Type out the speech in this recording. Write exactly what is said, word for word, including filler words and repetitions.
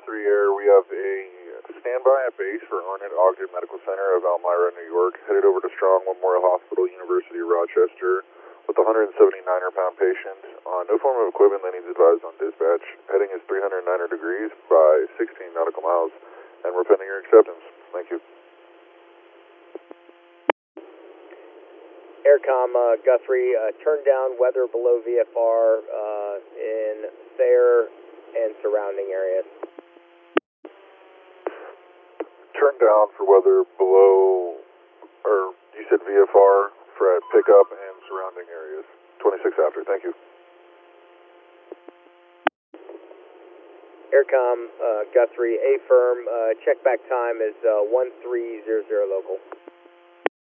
Guthrie Air. We have a standby at base for Arnett Ogden Medical Center of Elmira, New York, headed over to Strong Memorial Hospital, University of Rochester, with a one hundred seventy-nine pound patient on no form of equipment that needs advised on dispatch. Heading is three hundred nine degrees by sixteen nautical miles, and we're pending your acceptance. Thank you. Aircom uh, Guthrie, uh, turn down weather below V F R uh, in Thayer and surrounding areas. Turn down for weather below, or you said V F R for at pickup and surrounding areas. twenty-six after, thank you. Aircom uh, Guthrie, A firm, uh, check back time is uh, one three zero zero local.